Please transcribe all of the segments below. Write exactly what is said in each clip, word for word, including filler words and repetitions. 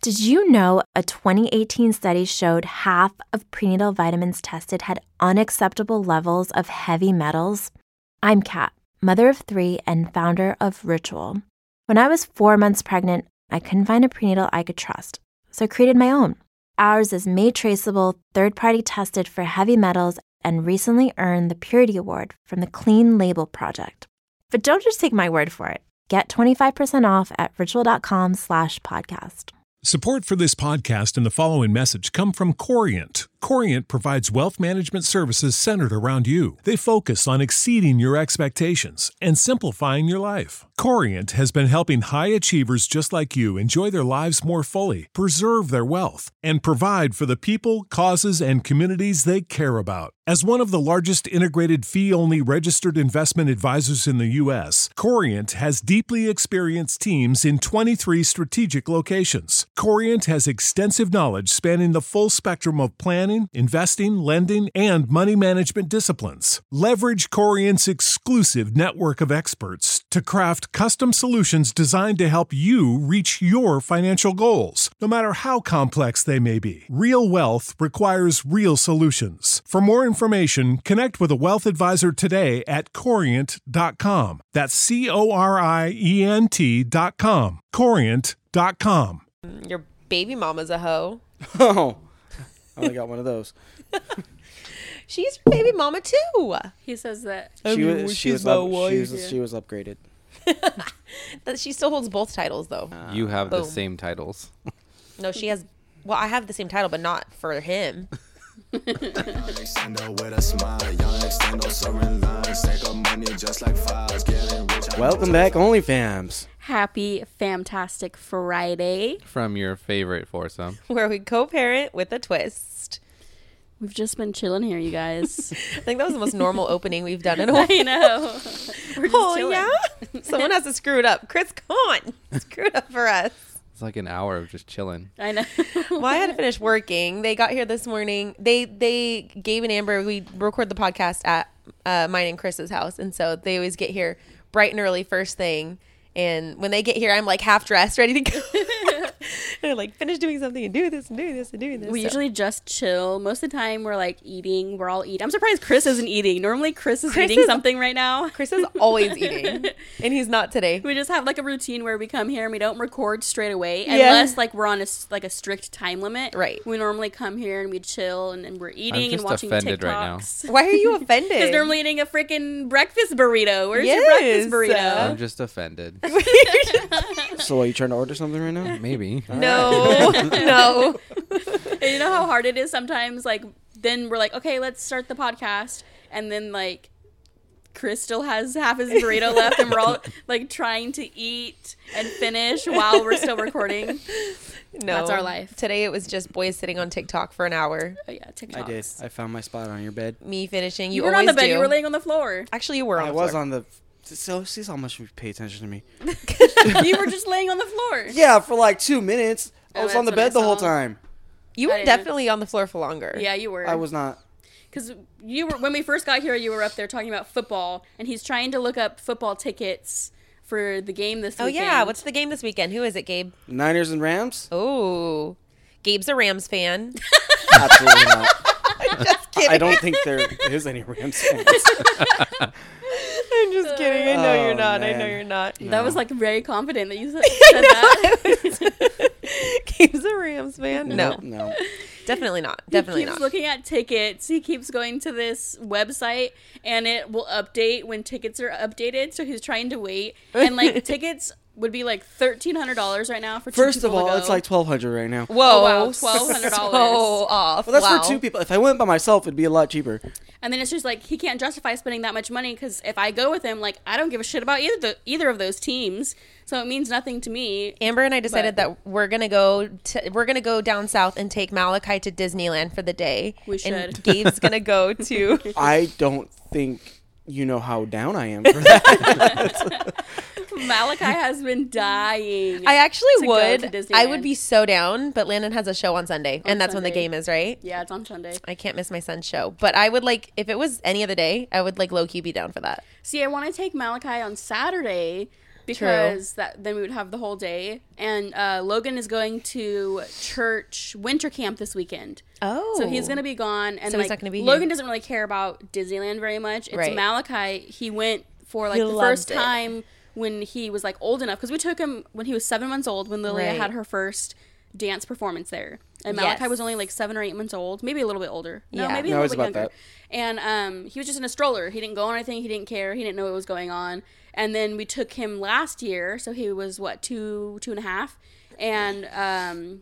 Did you know a twenty eighteen study showed half of prenatal vitamins tested had unacceptable levels of heavy metals? I'm Kat, mother of three and founder of Ritual. When I was four months pregnant, I couldn't find a prenatal I could trust, so I created my own. Ours is made traceable, third-party tested for heavy metals, and recently earned the Purity Award from the Clean Label Project. But don't just take my word for it. Get twenty-five percent off at ritual.com slash podcast. Support for this podcast and the following message come from Corient. Corient provides wealth management services centered around you. They focus on exceeding your expectations and simplifying your life. Corient has been helping high achievers just like you enjoy their lives more fully, preserve their wealth, and provide for the people, causes, and communities they care about. As one of the largest integrated fee-only registered investment advisors in the U S, Corient has deeply experienced teams in twenty-three strategic locations. Corient has extensive knowledge spanning the full spectrum of planning, investing, lending, and money management disciplines. Leverage Corient's exclusive network of experts to craft custom solutions designed to help you reach your financial goals, no matter how complex they may be. Real wealth requires real solutions. For more information, connect with a wealth advisor today at corient dot com. That's C O R I E N T dot com. corient dot com. Your baby mama's a hoe. Oh, I only got one of those. She's your baby mama too. He says that. She was, she was, up, she was, she was upgraded. That she still holds both titles though. You have Boom. the same titles. No, she has. Well, I have the same title, but not for him. Welcome back, OnlyFams. Happy Famtastic Friday. From your favorite foursome. Where we co-parent with a twist. We've just been chilling here, you guys. I think that was the most normal opening we've done in a while. I know. We're just Oh, chilling. yeah? Someone has to screw it up. Chris, come on. Screw it up for us. It's like an hour of just chilling. I know. Well, I had to finish working. They got here this morning. They, they Gabe and Amber, we record the podcast at uh, mine and Chris's house. And so they always get here bright and early first thing. And when they get here, I'm like half dressed, ready to go. And they're like, finish doing something and do this and do this and doing this. We so. usually just chill. Most of the time, we're like eating. We're all eating. I'm surprised Chris isn't eating. Normally, Chris is Chris eating is- something right now. Chris is always eating, and he's not today. We just have like a routine where we come here and we don't record straight away Yeah. unless like we're on a s- like a strict time limit. Right. We normally come here and we chill and, and we're eating just and watching offended TikToks. right now. Why are you offended? Because normally eating a freaking breakfast burrito. Where's your Yes. breakfast burrito? I'm just offended. So are you trying to order something right now? Maybe. No, no. And you know how hard it is sometimes? Like, then we're like, okay, let's start the podcast. And then, like, Chris still has half his burrito left, and we're all, like, trying to eat and finish while we're still recording. No. That's our life. Today it was just boys sitting on TikTok for an hour. Oh, yeah, TikToks. I did. I found my spot on your bed. Me finishing. You, You, were on always the bed. do. You were laying on the floor. Actually, you were on I the was floor. on the... So, see how much you pay attention to me. You were just laying on the floor. Yeah, for like two minutes. I Oh, was on the that's what I bed the whole saw. time. You were I didn't- definitely on the floor for longer. Yeah, you were. I was not. Because you were when we first got here, you were up there talking about football, and he's trying to look up football tickets for the game this Oh, weekend. yeah. What's the game this weekend? Who is it, Gabe? Niners and Rams? Oh. Gabe's a Rams fan. Absolutely not. Just kidding. I don't think there is any Rams fans. I'm just kidding. I know Oh, you're not. I know man. you're not. That was like very confident that you said, said that. Gabe's a Rams fan? No. No. Definitely not. Definitely he keeps not. looking at tickets. He keeps going to this website, and it will update when tickets are updated. So he's trying to wait, and like tickets would be like thirteen hundred dollars right now for two First of people to all, go. it's like twelve hundred right now. Whoa. Oh, wow, twelve hundred dollars. So off. Well, that's wow. for two people. If I went by myself, it'd be a lot cheaper. And then it's just like he can't justify spending that much money because if I go with him, like I don't give a shit about either the, either of those teams, so it means nothing to me. Amber and I decided But- that we're gonna go. To, we're gonna go down south and take Malachi to Disneyland for the day. We And should. Gabe's gonna go to. I don't think you know how down I am for that. Malachi has been dying. I actually to go would. to Disneyland. I would be so down, but Landon has a show on Sunday, and that's when the Sunday. game is, right? Yeah, it's on Sunday. I can't miss my son's show, but I would like if it was any other day, I would like low key be down for that. See, I want to take Malachi on Saturday, because that then we would have the whole day. And uh, Logan is going to church winter camp this weekend. Oh. So he's going to be gone. And So like, he's not gonna be here. Logan doesn't really care about Disneyland very much. It's Right. Malachi. He went for like He the loved first it. time when he was like old enough. Because we took him when he was seven months old when Lilia Right. had her first dance performance there. And Malachi Yes. was only like seven or eight months old. Maybe a little bit older. No, Yeah. maybe a No, little it's bit about younger. that. And um, he was just in a stroller. He didn't go on anything. He didn't care. He didn't know what was going on. And then we took him last year. So he was, what, two, two and a half? And um,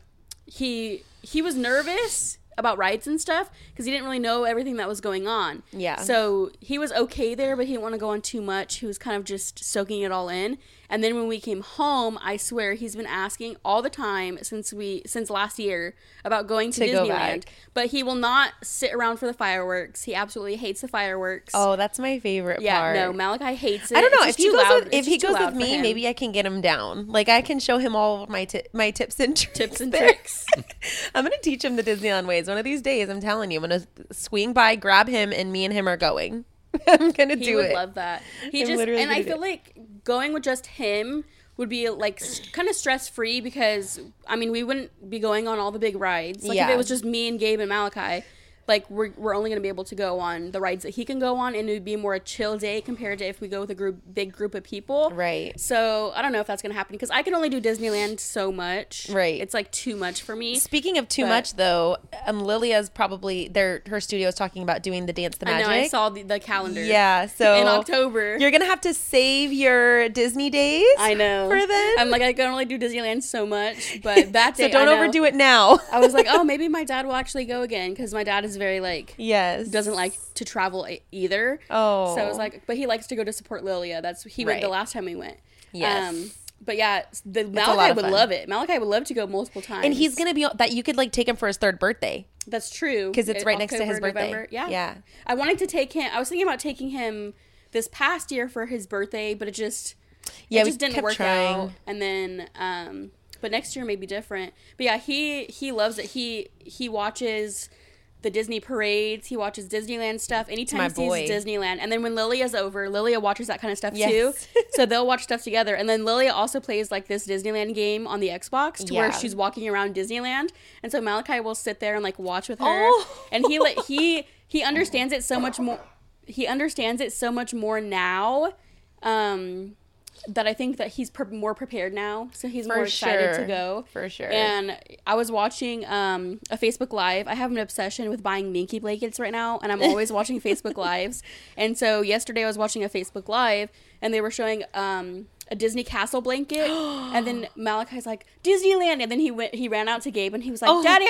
he he was nervous about rides and stuff because he didn't really know everything that was going on. Yeah. So he was okay there, but he didn't want to go on too much. He was kind of just soaking it all in. And then when we came home, I swear he's been asking all the time since we since last year about going to, To go Disneyland. back. But he will not sit around for the fireworks. He absolutely hates the fireworks. Oh, that's my favorite yeah, part. no, Malachi hates it. I don't know It's if just he too goes loud. with, It's if he just too goes loud with for me, him. maybe I can get him down. Like I can show him all of my ti- my tips and tricks. Tips and there. tricks. I'm gonna teach him the Disneyland ways. One of these days, I'm telling you, I'm gonna swing by, grab him, and me and him are going. I'm gonna He do would it. love that. He I'm just literally and I gonna do feel it. like going with just him would be like s- kind of stress free because I mean we wouldn't be going on all the big rides. Like if Yeah. it was just me and Gabe and Malachi, like we're we're only gonna be able to go on the rides that he can go on, and it would be more a chill day compared to if we go with a group big group of people. Right. So I don't know if that's gonna happen because I can only do Disneyland so much. Right. It's like too much for me. Speaking of too But- much, though, um, Lilia's probably their her studio is talking about doing the Dance the I Magic. know I saw the, the calendar. Yeah, so in October. you're gonna have to save your Disney days. I know. for then. I'm like I can only do Disneyland so much, but that day so don't I know- overdo it now. I was like, oh, maybe my dad will actually go again because my dad is very like Yes. doesn't like to travel e- either. Oh. So I was like, but he likes to go to support Lilia. That's he went the Right. last time we went. Yes. Um, but yeah, the lot Malachi of would fun. love it. Malachi would love to go multiple times. And he's gonna be that you could like take him for his third birthday. That's true 'Cause it's Uh, right next to his October, birthday. November. Yeah. Yeah. I wanted to take him. I was thinking about taking him this past year for his birthday, but it just Yeah, it we just didn't kept work trying. out. And then um but next year may be different. But yeah, he he loves it. He he watches the Disney parades. He watches Disneyland stuff. Anytime my he sees boy. Disneyland. And then when Lilia's over, Lilia watches that kind of stuff Yes. too. So they'll watch stuff together. And then Lilia also plays like this Disneyland game on the Xbox to where Yeah. she's walking around Disneyland. And so Malachi will sit there and like watch with her. Oh. And he like he he understands it so much more. He understands it so much more now. Um, that I think that he's pre- more prepared now, so he's For more excited sure. to go. For sure. And I was watching um, a Facebook Live. I have an obsession with buying Minky blankets right now, and I'm always watching Facebook Lives. And so yesterday I was watching a Facebook Live, and they were showing um, a Disney Castle blanket, and then Malachi's like Disneyland, and then he went, he ran out to Gabe, and he was like, Oh. "Daddy,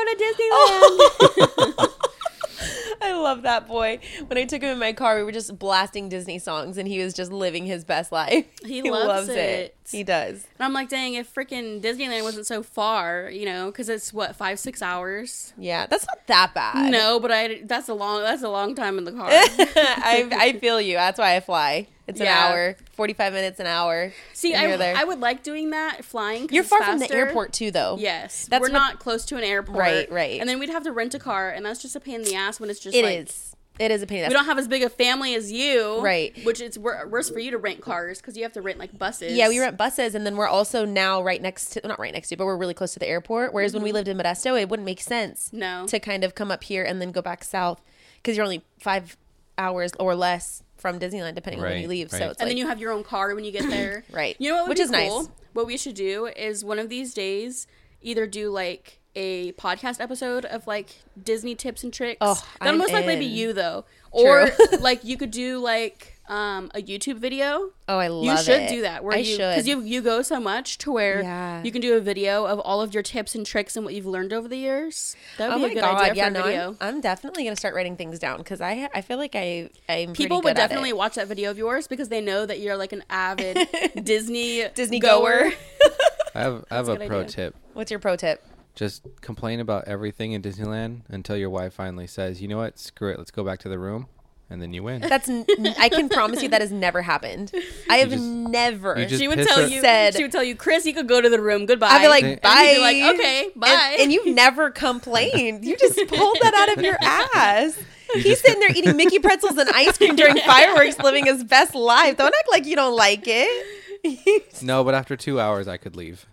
I want to go to Disneyland." I love that boy. When I took him in my car, we were just blasting Disney songs, and he was just living his best life. He loves it. He does. And I'm like, dang, if freaking Disneyland wasn't so far, you know, because it's what five, six hours. Yeah, that's not that bad. No, but I that's a long that's a long time in the car. I I feel you. That's why I fly. It's an Yeah. hour, forty-five minutes, an hour. See, and I, you're there. I would like doing that flying. 'cause You're it's far from the faster. airport too, though. Yes, That's we're what- not close to an airport. Right, right. And then we'd have to rent a car, and that's just a pain in the ass when it's just It like is. It is a pain. in the we ass. don't have as big a family as you, Right. Which it's wor- worse for you to rent cars because you have to rent like buses. Yeah, we rent buses, and then we're also now right next to, not right next to, but we're really close to the airport. Whereas when we lived in Modesto, it wouldn't make sense Mm-hmm. No. to kind of come up here and then go back south because you're only five hours or less from Disneyland, depending on when Right, you leave. So right. it's And like, then you have your own car when you get there. Right. You know what would Which be is nice. cool? What we should do is one of these days either do like a podcast episode of like Disney tips and tricks. Oh, That'll I'm most likely be in. you though. Or True. like you could do like um, a YouTube video. oh, I love You should it. do that. Where I you, should. Because you, you go so much to where Yeah. you can do a video of all of your tips and tricks and what you've learned over the years. That would Oh be my a good god! idea Yeah, for a no, video. I'm, I'm definitely gonna start writing things down because I I feel like I I'm People pretty would good at definitely it. watch that video of yours because they know that you're like an avid Disney Disney goer. goer. I have I have a a good pro idea. tip. What's your pro tip? Just complain about everything in Disneyland until your wife finally says, "You know what? Screw it. Let's go back to the room," and then you win. That's n- I can promise you that has never happened. I have just- never. you just She would piss tell her- you. Said- she would tell you, Chris, you could go to the room. Goodbye. I'd be like, And bye. you'd be like, okay, bye. And, and you've never complained. You just pulled that out of your ass. He's just- sitting there eating Mickey pretzels and ice cream during fireworks, living his best life. Don't act like you don't like it. No, but after two hours, I could leave.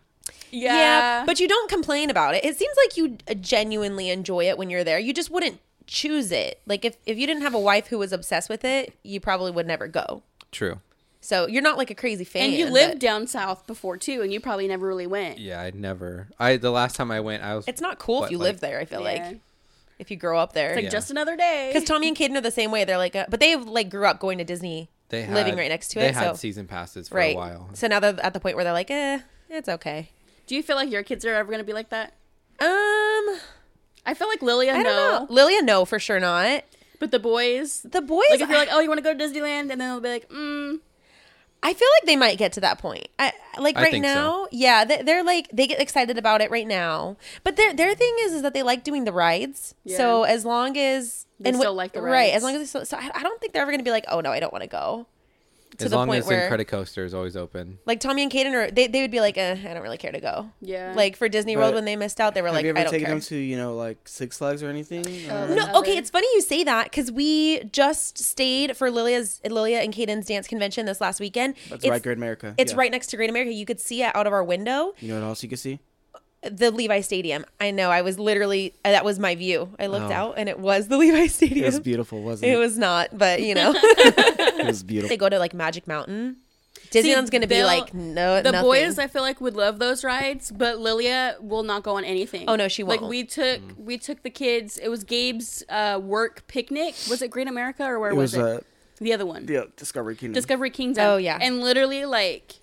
Yeah. but you don't complain about it. It seems like you genuinely enjoy it when you're there. You just wouldn't choose it. Like if, if you didn't have a wife who was obsessed with it, you probably would never go. True. So you're not like a crazy fan. And you lived but down south before too, and you probably never really went. Yeah, I'd never. I the last time I went, I was. It's not cool what, if you like- live there, I feel Yeah. like. If you grow up there. It's like Yeah. just another day. Because Tommy and Caden are the same way. They're like, uh, but they like grew up going to Disney, They had, living right next to they it. had So season passes for right. a while. So now they're at the point where they're like, eh, it's okay. Do you feel like your kids are ever going to be like that? Um, I feel like Lilia, I no. don't know. Lilia, no, for sure not. But the boys, The boys, like if you're like, oh, you want to go to Disneyland? And then they'll be like, mm. I feel like they might get to that point. I like I right think so. now, yeah, they, they're like they get excited about it right now. But their their thing is is that they like doing the rides. Yeah. So as long as They wh- still like the right, rides. as long as they still, so I, I don't think they're ever gonna be like, oh no, I don't want to go. To As the long point as where Incredicoaster is always open. like Tommy and Caden are they, they would be like, eh, I don't really care to go. Yeah. Like for Disney World But when they missed out, they were Have like, you I ever don't taken care. them to, you know, like Six Flags or anything? Oh, Or- no. No, okay, Never. it's funny you say that because we just stayed for Lilia's Lilia and Caden's dance convention this last weekend. That's it's, right, Great America. It's Yeah. right next to Great America. You could see it out of our window. You know what else you can see? The Levi Stadium. I know. I was literally that was my view. I looked Oh. out and it was the Levi Stadium. It was beautiful, wasn't it? It was not, but you know, It was beautiful. they go to like Magic Mountain. Disneyland's going to be they'll- like no The nothing. boys, I feel like, would love those rides, but Lilia will not go on anything. Oh, no, she Like won't. we took, we took the kids. It was Gabe's uh, work picnic. Was it Great America or where It was, was it? uh, The other one, the Discovery Kingdom. Discovery Kingdom. Oh, yeah. and literally like.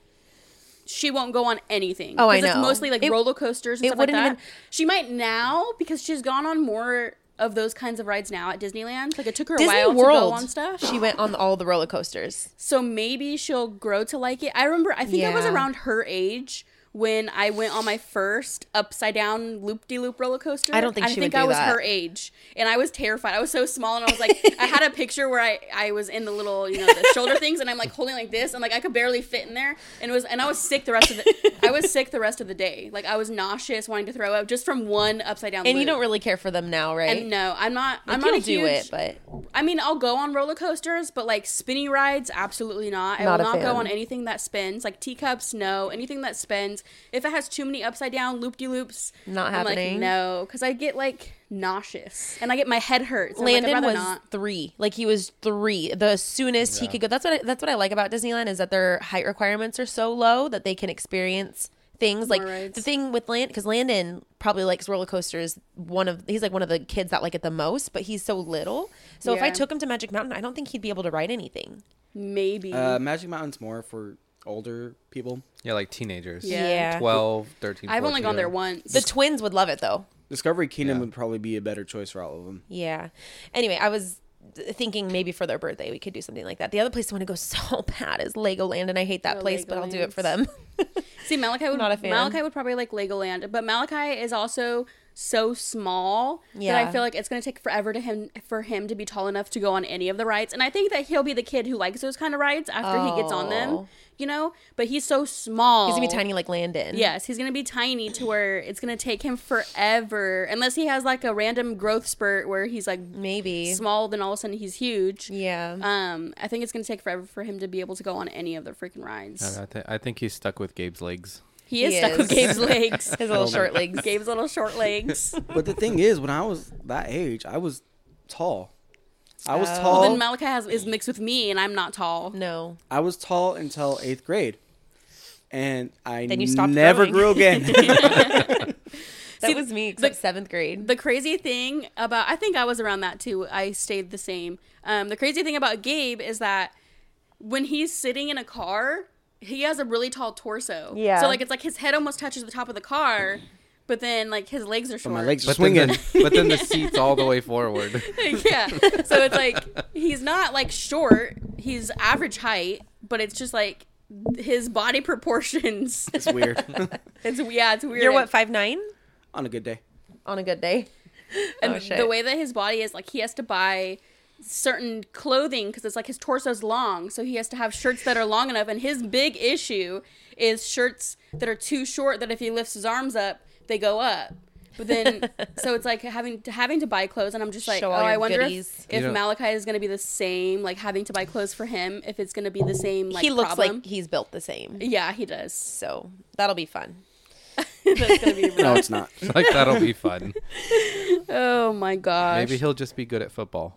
She won't go on anything. Oh, I 'Cause It's know. mostly like It- roller coasters and it stuff like wouldn't that. even- She might now because she's gone on more of those kinds of rides now at Disneyland. Like it took her a Disney while World to go on stuff. She went on all the roller coasters. So maybe she'll grow to like it. I remember, I think I was Yeah. around her age when I went on my first upside down loop de loop roller coaster. I don't think I she think would I do was that. her age, and I was terrified. I was so small, and I was like, I had a picture where I I was in the little, you know, the shoulder things, and I'm like holding like this, and like I could barely fit in there, and it was, and I was sick the rest of the, I was sick the rest of the day. Like I was nauseous, wanting to throw up just from one upside down. And loop. you don't really care for them now, right? And no, I'm not. Like, I'm not a you'll do huge, it, but I mean, I'll go on roller coasters, but like spinny rides, absolutely not. I Not will a not go fan. on anything that spins. Like teacups, no. Anything that spins. If it has too many upside down loop de loops, Not I'm happening. Like, no, because I get like nauseous and I get my head hurts. I'm like, I'd Landon rather was not. three. Like he was three. The soonest he Yeah. could go. That's what I, that's what I like about Disneyland is that their height requirements are so low that they can experience things like rides. the thing with Land because Landon probably likes roller coasters. One of he's like one of the kids that like it the most, but he's so little. So if I Yeah. took him to Magic Mountain, I don't think he'd be able to ride anything. Maybe. Uh, Magic Mountain's more for older people. Yeah, like teenagers. Yeah. twelve, thirteen, I've only fourteen, gone there yeah. once. The twins would love it though. Discovery Kingdom Yeah. would probably be a better choice for all of them. Yeah. Anyway, I was thinking maybe for their birthday we could do something like that. The other place I want to go so bad is Legoland, and I hate that Oh, place, but I'll do it for Legolands. them. See, Malachi would Not a fan. Malachi would probably like Legoland, but Malachi is also so small that Yeah. I feel like it's gonna take forever to him for him to be tall enough to go on any of the rides. And I think that he'll be the kid who likes those kind of rides after he gets on them, Oh. you know. But he's so small. He's gonna be tiny like Landon. Yes, he's gonna be tiny to where it's gonna take him forever, unless he has like a random growth spurt where he's like Maybe. small, then all of a sudden he's huge. Yeah. Um, I think it's gonna take forever for him to be able to go on any of the freaking rides. I, th- I think he's stuck with Gabe's legs. He is He stuck with is. Gabe's legs. His little short legs. Gabe's little short legs. But the thing is, when I was that age, I was tall. I was Oh. tall. Well, then Malachi has, is mixed with me, and I'm not tall. No. I was tall until eighth grade, and I Then you stopped never growing. grew again. That See, was me except seventh grade. The crazy thing about, I think I was around that too. I stayed the same. Um, the crazy thing about Gabe is that when he's sitting in a car, he has a really tall torso. Yeah. So like it's like his head almost touches the top of the car, but then like his legs are short. my legs are But then, swinging. the, but then the seat's all the way forward. Yeah. So it's like he's not like short. He's average height, but it's just like his body proportions. It's weird. It's yeah, it's weird. You're what, five nine? On a good day. On a good day. And Oh, shit. the way that his body is, like, he has to buy certain clothing because it's like his torso's long, so he has to have shirts that are long enough. And his big issue is shirts that are too short that if he lifts his arms up, they go up. But then, so it's like having to, having to buy clothes, and I'm just like, Show oh, all I your wonder goodies. if, if You know- Malachi is going to be the same, like having to buy clothes for him, if it's going to be the same, like, he looks problem. like he's built the same. Yeah, he does. So that'll be fun. That's going to be No, rough. it's not. Like that'll be fun. Oh, my gosh. Maybe he'll just be good at football.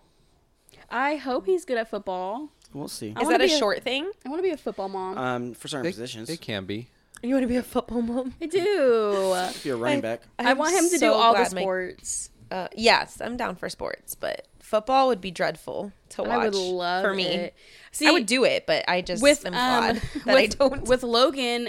I hope he's good at football. We'll see. I Is wanna that a be a- short thing? I want to be a football mom. Um, for certain They, positions, they can be. You want to be a football mom? I do. if you're a running back. I I'm want him to do so all the glad my- sports. Uh, yes, I'm down for sports, but football would be dreadful to watch. I would love for me. it. See, I would do it, but I just with am um glad that I with, don't. with Logan.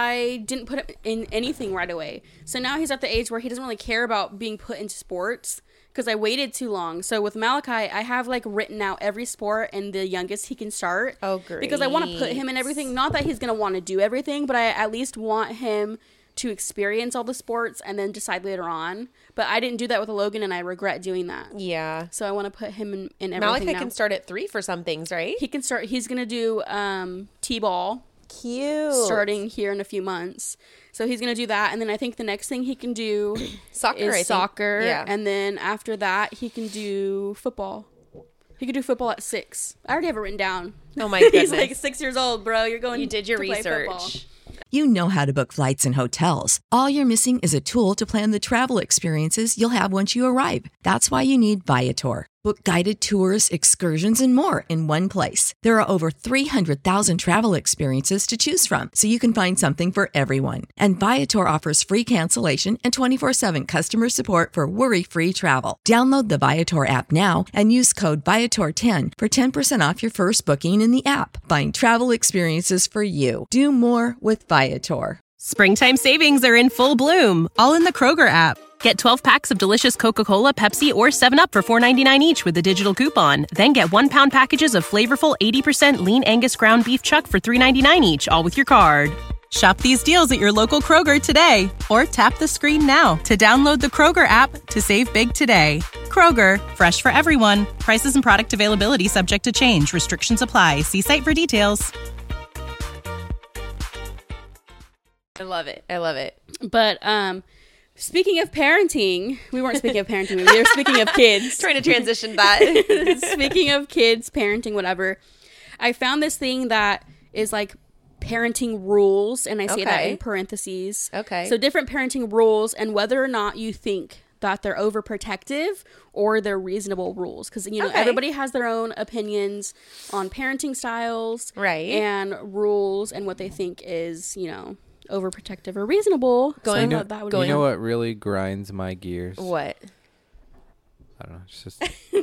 I didn't put him in anything right away. So now he's at the age where he doesn't really care about being put into sports because I waited too long. So with Malachi, I have like written out every sport and the youngest he can start. Oh, great. Because I want to put him in everything. Not that he's going to want to do everything, but I at least want him to experience all the sports and then decide later on. But I didn't do that with Logan, and I regret doing that. yeah, So I want to put him in, in everything Malachi now. can start at three for some things, right? He can start. He's going to do um, T-ball. Cute. Starting here in a few months. So he's going to do that. And then I think the next thing he can do Soccer, I is think. soccer. Yeah. And then after that, he can do football. He could do football at six. I already have it written down. Oh my goodness. He's like six years old, bro. You're going You did your to play football. research. You know how to book flights and hotels. All you're missing is a tool to plan the travel experiences you'll have once you arrive. That's why you need Viator. Book guided tours, excursions, and more in one place. There are over three hundred thousand travel experiences to choose from, so you can find something for everyone. And Viator offers free cancellation and twenty-four seven customer support for worry-free travel. Download the Viator app now and use code Viator ten for ten percent off your first booking in the app. Find travel experiences for you. Do more with Viator. Springtime savings are in full bloom, all in the Kroger app. Get twelve packs of delicious Coca-Cola, Pepsi, or seven up for four ninety-nine each with a digital coupon. Then get one pound packages of flavorful eighty percent lean Angus ground beef chuck for three ninety-nine each, all with your card. Shop these deals at your local Kroger today, or tap the screen now to download the Kroger app to save big today. Kroger, fresh for everyone. Prices and product availability subject to change. Restrictions apply. See site for details. I love it. I love it. But um, speaking of parenting, we weren't speaking of parenting. We were speaking of kids. Trying to transition that. Speaking of kids, parenting, whatever, I found this thing that is like parenting rules, and I say that Okay. in parentheses. Okay. So different parenting rules, and whether or not you think that they're overprotective or they're reasonable rules, because you know Okay. everybody has their own opinions on parenting styles, Right. and rules, and what they think is, you know, overprotective or reasonable. So I Going- thought that would You be know what really grinds my gears? What? I don't know. It's just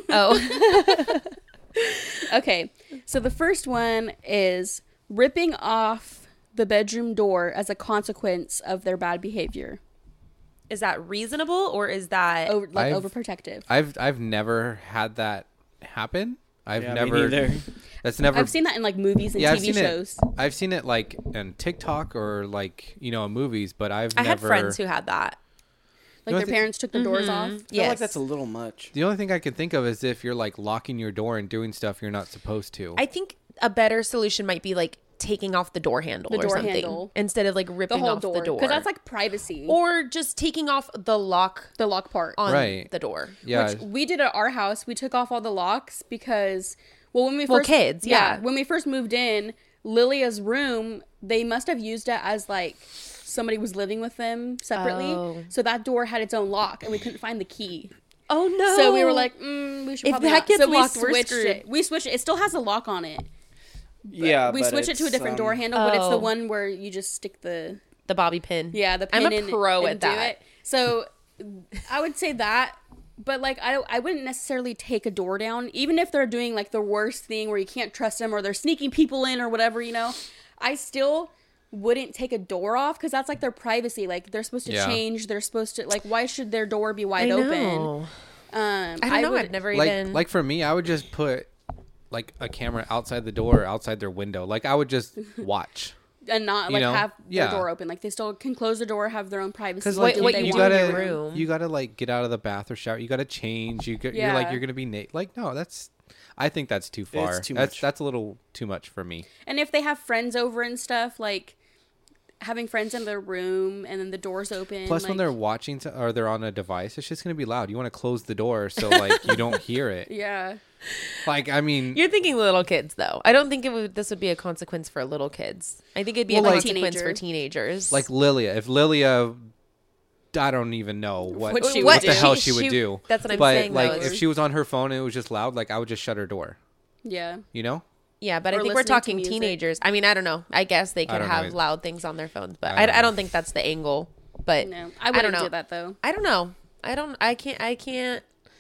Oh. Okay, so the first one is ripping off the bedroom door as a consequence of their bad behavior. Is that reasonable or is that Over, like I've- overprotective. I've I've never had that happen. I've Yeah, me never. neither. That's never. I've seen that in like movies and yeah, I've T V seen shows. it. I've seen it like in TikTok or like you know in movies, but I've I never. had friends who had that. Like You their know, the- parents took the doors off. I feel Yes. like that's a little much. The only thing I can think of is if you're like locking your door and doing stuff you're not supposed to. I think a better solution might be like taking off the door handle The or door something handle. instead of like The ripping whole off door. the door. Because that's like privacy. or just taking off the lock the lock part. on Right. the door. yeah. Which we did at our house. We took off all the locks because, well, when we Well, first kids, yeah. when we first moved in, Lilia's room, they must have used it as like somebody was living with them separately. Oh. So that door had its own lock, and we couldn't find the key. Oh no. So we were like, mm, we should If probably that not. gets so we locked, we're switched screwed. it. We switched it. It still has a lock on it. Yeah, We but switched it to a it's, different door um, handle, but it's the Oh. one where you just stick the the bobby pin. yeah the pin I'm a in pro and at do that. it. So I would say that, but like I I wouldn't necessarily take a door down, even if they're doing like the worst thing where you can't trust them or they're sneaking people in or whatever, you know. I still wouldn't take a door off because that's like their privacy. Like they're supposed to Yeah. change. They're supposed to like. Why should their door be I wide know. open? Um, I don't know. would- I've never like even like for me, I would just put like a camera outside the door, or outside their window. Like I would just watch. and not you like know, have yeah. their door open. Like they still can close the door, have their own privacy. Because do like What- what what they you you want do in gotta your room. you gotta like get out of the bath or shower. You gotta change. You get, you're like Yeah. you're gonna be naked. Like no, that's. I think that's too far. too that's much. that's a little too much for me. And if they have friends over and stuff, like having friends in their room and then the doors open. Plus, like, when they're watching to, or they're on a device, it's just gonna be loud. You want to close the door so like you don't hear it. Yeah. Like, I mean, You're thinking little kids, though. I don't think it would. This would be a consequence for little kids. I think it'd be Well, a like- consequence Teenager. for teenagers. like Lilia. If Lilia, I don't even know what What she what would the do. hell She- she, would she- do. that's what I'm but, saying, Like, though, if is- she was on her phone and it was just loud, like I would just shut her door. Yeah. You know? yeah, but I or think we're listening to talking music. teenagers. I mean, I don't know. I guess they could don't know have either. loud things on their phones, but I I, don't I know. don't think that's the angle. But No, I I don't wouldn't know. do that though. I don't know. I don't. I can't. I can't.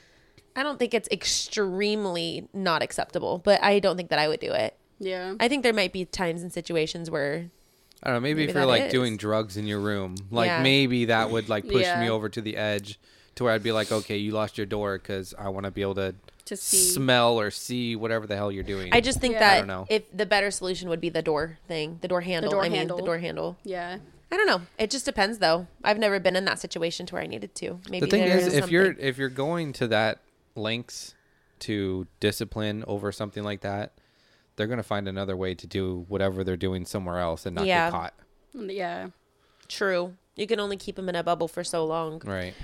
I don't think it's extremely not acceptable, but I don't think that I would do it. Yeah. I think there might be times and situations where I don't know. Maybe, Maybe if you're that like is. doing drugs in your room, like Yeah. maybe that would like push Yeah. me over to the edge, to where I'd be like, okay, you lost your door because I want to be able to To see. smell or see whatever the hell you're doing. I just think Yeah. I that don't know. if the better solution would be the door thing, the door handle. door I mean, handle. the door handle. Yeah. I don't know. It just depends, though. I've never been in that situation to where I needed to. Maybe the thing there is, if something. you're if you're going to that lengths to discipline over something like that, they're gonna find another way to do whatever they're doing somewhere else and not Yeah. get caught. Yeah. True, you can only keep them in a bubble for so long. Right.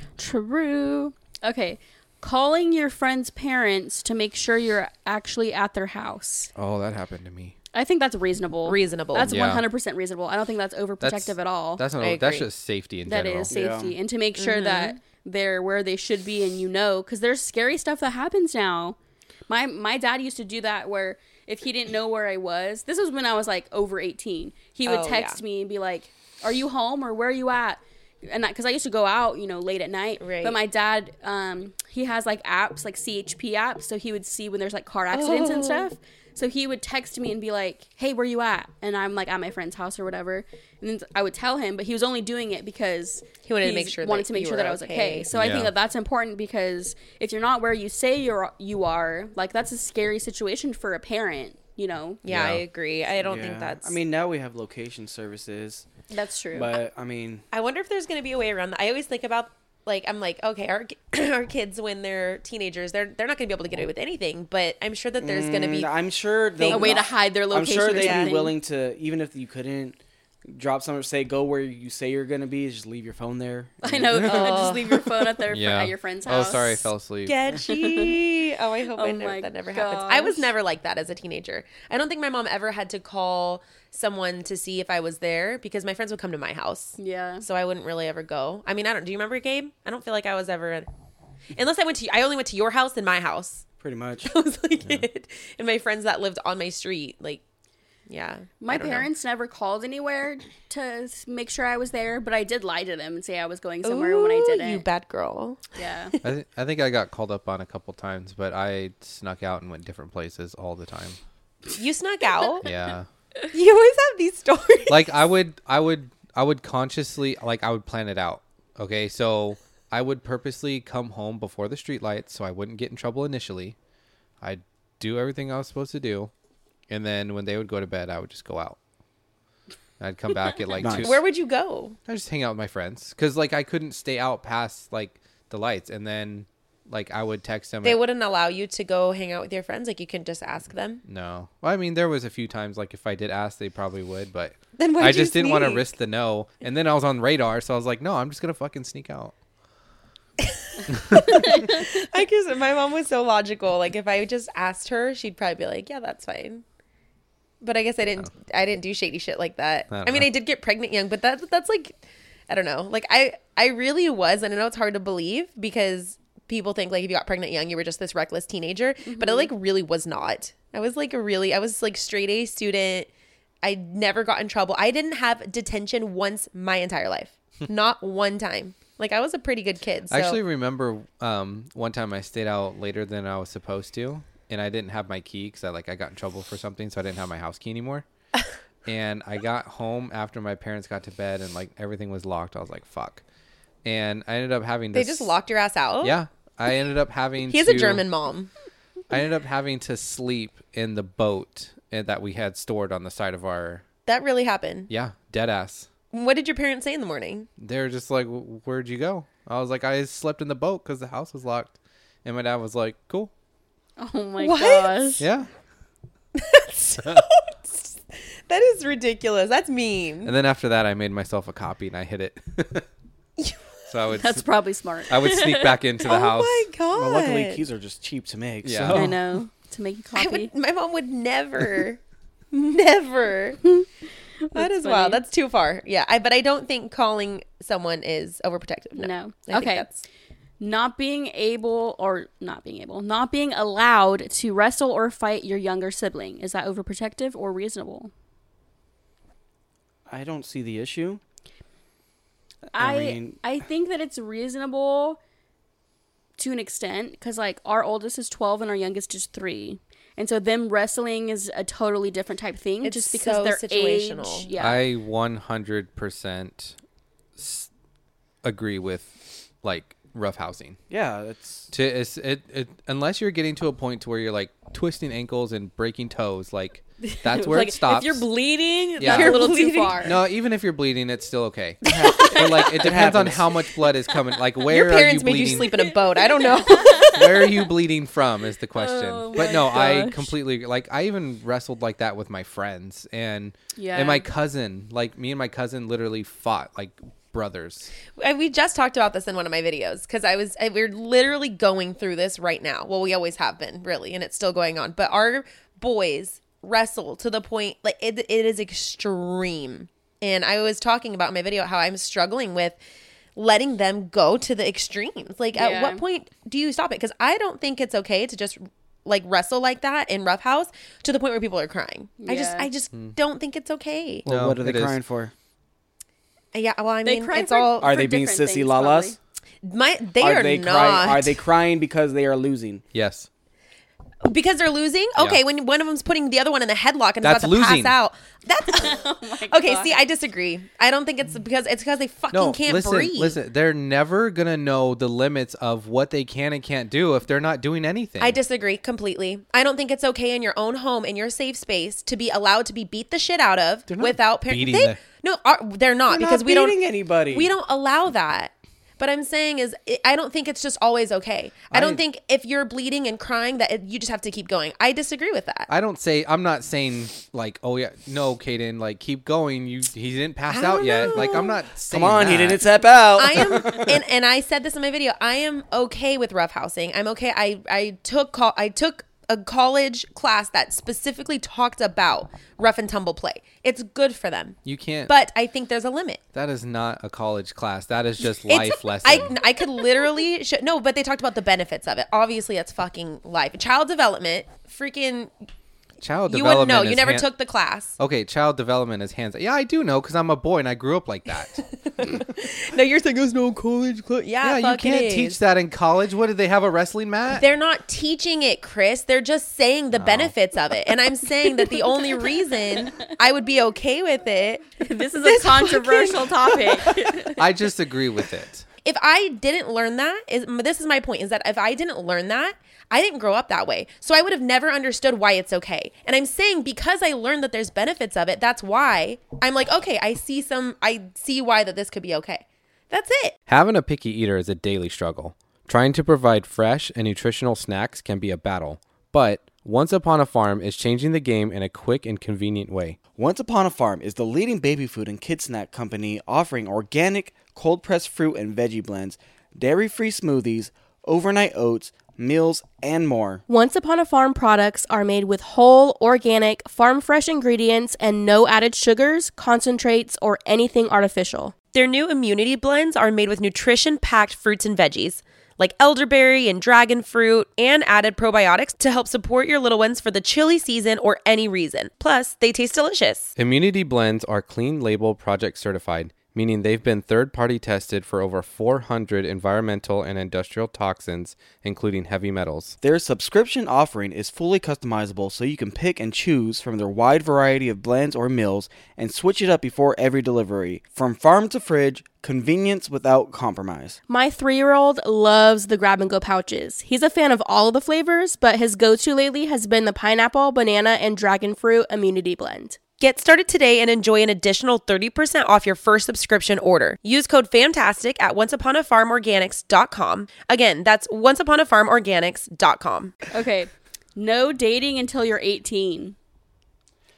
True. Okay. Calling your friend's parents to make sure you're actually at their house. Oh, that happened to me. I think that's reasonable. Reasonable. That's Yeah. one hundred percent reasonable. I don't think that's overprotective at all. That's not. I That's agree. just safety in That general. is safety. Yeah. And to make sure Mm-hmm. that they're where they should be and you know, because there's scary stuff that happens now. My my dad used to do that where if he didn't know where I was, this was when I was like over eighteen, he would Oh, text yeah. me and be like, are you home or where are you at? And because I used to go out, you know, late at night. Right. But my dad, um, he has like apps, like C H P apps. So he would see when there's like car accidents Oh. and stuff. So he would text me and be like, hey, where you at? And I'm like at my friend's house or whatever. And then I would tell him, but he was only doing it because He wanted to he's- make sure wanted that to make you sure were that I was okay. okay. So I Yeah. think that that's important because if you're not where you say you're you are, like that's a scary situation for a parent, you know. Yeah, I Yeah. agree. I don't Yeah. think that's. I mean, now we have location services, That's true. but I mean, I wonder if there's going to be a way around that. I always think about, like, I'm like, okay, our our kids when they're teenagers, they're they're not going to be able to get away with anything. But I'm sure that there's going to be. mm, I'm sure a they'll way to hide their I'm location. sure or they'd something. be willing to, even if you couldn't drop something, say go where you say you're gonna be, just leave your phone there. I know. Just leave your phone at their fr- Yeah. at your friend's Oh, house. sorry, I fell asleep. Sketchy. Oh, I hope I Oh never, my that never happens. I was gosh. never like that as a teenager. I don't think my mom ever had to call someone to see if I was there because my friends would come to my house. Yeah. So I wouldn't really ever go. I mean, I don't. Do you remember, Gabe? I don't feel like I was ever. In, unless I went to. I only went to your house and my house. Pretty much. I was like it. And my friends that lived on my street, like, yeah. My I don't know. parents never called anywhere to s- make sure I was there, but I did lie to them and say I was going somewhere when I Ooh, didn't. You bad girl. Yeah. I, th- I think I got called up on a couple times, but I snuck out and went different places all the time. You snuck out. Yeah. You always have these stories. Like I would, I would, I would consciously, like I would plan it out. Okay, so I would purposely come home before the street lights so I wouldn't get in trouble initially. I'd do everything I was supposed to do, and then when they would go to bed, I would just go out. I'd come back at like Nice. two. Where would you go? I just hang out with my friends because like I couldn't stay out past like the lights, and then like I would text them. They at- wouldn't allow you to go hang out with your friends. Like you can just ask them. No, well, I mean there was a few times like if I did ask, they probably would, but Then why'd I you just didn't want to sneak? risk the no. And then I was on radar, so I was like, no, I'm just gonna fucking sneak out. I guess my mom was so logical. Like if I just asked her, she'd probably be like, "Yeah, that's fine." But I guess I didn't. I didn't do shady shit like that. I I, don't mean, know. I did get pregnant young, but that that's like, I don't know. Like I I really was, and I know it's hard to believe because people think like if you got pregnant young, you were just this reckless teenager. But I like really was not. I was like a really. I was like straight A student. I never got in trouble. I didn't have detention once my entire life. Not one time. Like I was a pretty good kid. So. I actually remember um, one time I stayed out later than I was supposed to, and I didn't have my key because I like I got in trouble for something, so I didn't have my house key anymore. And I got home after my parents got to bed, and like everything was locked. I was like, "Fuck!" And I ended up having to They just locked your ass out. Yeah, I ended up having. He has to, a German mom. I ended up having to sleep in the boat uh, that we had stored on the side of our. That really happened. Yeah, dead ass. What did your parents say in the morning? They're just like, "Where'd you go?" I was like, "I slept in the boat because the house was locked." And my dad was like, "Cool." Oh my What? gosh. Yeah. That is ridiculous. That's mean. And then after that, I made myself a copy and I hid it. So I would. That's probably smart. I would sneak back into the oh house. my god. Well, luckily keys are just cheap to make. Yeah. So. I know. To make a I copy. would, my mom would never, never. That That's is funny. wild. That's too far. Yeah, I, but I don't think calling someone is overprotective. No. No. I think Okay. that's- Not being able or not being able, not being allowed to wrestle or fight your younger sibling. Is that overprotective or reasonable? I don't see the issue. I I mean- I think that it's reasonable to an extent because like our oldest is twelve and our youngest is three. And so them wrestling is a totally different type thing It's just because so they're situational. age. Yeah. I one hundred percent s- agree with like roughhousing. Yeah, it's To it's, it, it unless you're getting to a point to where you're like twisting ankles and breaking toes, like that's where like, it stops. If you're bleeding, Yeah. that's a little Bleeding. too far. No, even if you're bleeding, it's still okay. But like it depends on happens. how much blood is coming. Like where Your are you parents made bleeding? you sleep in a boat. I don't know. Where are you bleeding from is the question. Oh but my no, I gosh. completely like I even wrestled like that with my friends and Yeah. and my cousin. Like me and my cousin literally fought like brothers. And we just talked about this in one of my videos because I was I, we're literally going through this right now. Well, we always have been, really, and it's still going on. But our boys wrestle to the point like it, it is extreme. And I was talking about in my video how I'm struggling with letting them go to the extremes. Like, at Yeah. what point do you stop it? Because I don't think it's okay to just like wrestle like that in Roughhouse to the point where people are crying. I just Yeah. I just don't think it's okay. well, No, what are they it is. crying for? Yeah, well, I They mean, cry it's for- all Are For they being different sissy things, lalas? my. They are, are they not. crying? Are they crying because they are losing? Yes. Because they're losing? Okay, Yeah. when one of them's putting the other one in the headlock and That's about to losing. pass out. That's Oh my okay. God. See, I disagree. I don't think it's because it's because they fucking No, can't listen, breathe. listen. They're never gonna know the limits of what they can and can't do if they're not doing anything. I disagree completely. I don't think it's okay in your own home, in your safe space, to be allowed to be beat the shit out of not without parents. beating They the- no, are, they're not They're because not we don't beating anybody. We don't allow that. But I'm saying is, I don't think it's just always okay. I don't I- think if you're bleeding and crying that it, you just have to keep going. I disagree with that. I don't say. I'm not saying like, oh yeah, no, Kaden, like keep going. You he didn't pass I out don't yet. know. Like I'm not saying. Come on, he that. didn't tap out. I am, and, and I said this in my video. I am okay with roughhousing. I'm okay. I I took call. I took a college class that specifically talked about rough and tumble play. It's good for them, You can't. but I think there's a limit. that is not a college class. That is just It's- life lesson. I I could literally sh- no, but they talked about the benefits of it. Obviously, it's fucking life. Child development, freaking. Child You wouldn't development. know. You is never hand- took the class. Okay, child development is hands. Yeah, I do know because I'm a boy and I grew up like that. No, you're saying there's no college class. Yeah, yeah, you fuck can't it teach is. that in college. What did they have a wrestling mat? They're not teaching it, Chris. They're just saying the benefits of it. And I'm saying that the only reason I would be okay with it, This is This a controversial topic. I just agree with it. if I didn't learn that, is this is my point, is that if I didn't learn that, I didn't grow up that way. So I would have never understood why it's okay. And I'm saying because I learned that there's benefits of it, that's why I'm like, okay, I see some, I see why that this could be okay. That's it. Having a picky eater is a daily struggle. Trying to provide fresh and nutritional snacks can be a battle. But Once Upon a Farm is changing the game in a quick and convenient way. Once Upon a Farm is the leading baby food and kid snack company offering organic, cold-pressed fruit and veggie blends, dairy-free smoothies, overnight oats, meals, and more. Once Upon a Farm products are made with whole, organic, farm-fresh ingredients and no added sugars, concentrates, or anything artificial. Their new immunity blends are made with nutrition-packed fruits and veggies, like elderberry and dragon fruit, and added probiotics to help support your little ones for the chilly season or any reason. Plus, they taste delicious. Immunity blends are clean label project certified, meaning they've been third-party tested for over four hundred environmental and industrial toxins, including heavy metals. Their subscription offering is fully customizable so you can pick and choose from their wide variety of blends or meals and switch it up before every delivery. From farm to fridge, convenience without compromise. My three-year-old loves the grab-and-go pouches. He's a fan of all of the flavors, but his go-to lately has been the pineapple, banana, and dragon fruit immunity blend. Get started today and enjoy an additional thirty percent off your first subscription order. Use code FANTASTIC at once upon a farm organics dot com. Again, that's once upon a farm organics dot com. Okay. No dating until you're eighteen.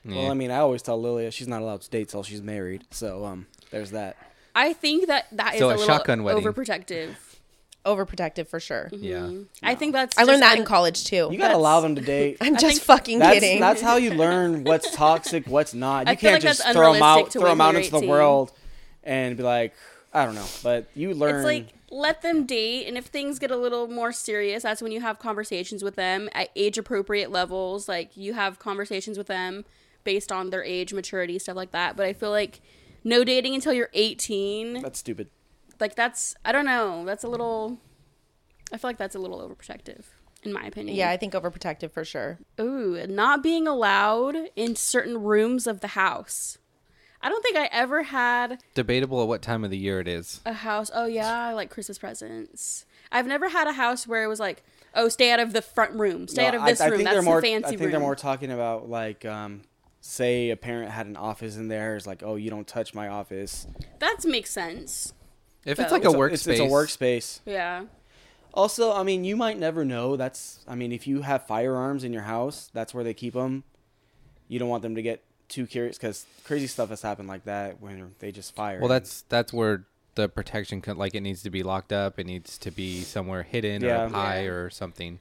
Well, I mean, I always tell Lilia she's not allowed to date till she's married. So, um, there's that. I think that that is So a a little shotgun wedding. overprotective. Overprotective for sure. Yeah. I think that's. I learned just that in un- college too. You gotta allow them to date. I'm just think fucking That's kidding. that's how you learn what's toxic, what's not. You I feel can't like just that's throw them unrealistic out, to throw them when out you're into the eighteen. world, and be like, I don't know. But you learn. It's like let them date, and if things get a little more serious, that's when you have conversations with them at age appropriate levels. Like you have conversations with them based on their age, maturity, stuff like that. But I feel like no dating until you're eighteen. that's stupid. Like that's I don't know. That's a little. I feel like that's a little overprotective, in my opinion. yeah, I think overprotective for sure. Ooh, not being allowed in certain rooms of the house. I don't think I ever had Debatable at what time of the year it is. a house. Oh yeah, I like Christmas presents. I've never had a house where it was like, oh, stay out of the front room, stay No, out of I- this I room. think That's they're more, the fancy I think room. they're more talking about like, um, say a parent had an office in there. It's like, oh, you don't touch my office. That makes sense. If So- it's like a It's workspace, It's, it's a workspace. Yeah. Also, I mean, you might never know. That's, I mean, if you have firearms in your house, that's where they keep them. You don't want them to get too curious because crazy stuff has happened like that when they just fire. Well, that's that's where the protection, co- like it needs to be locked up. It needs to be somewhere hidden or Yeah. up high Yeah. or something.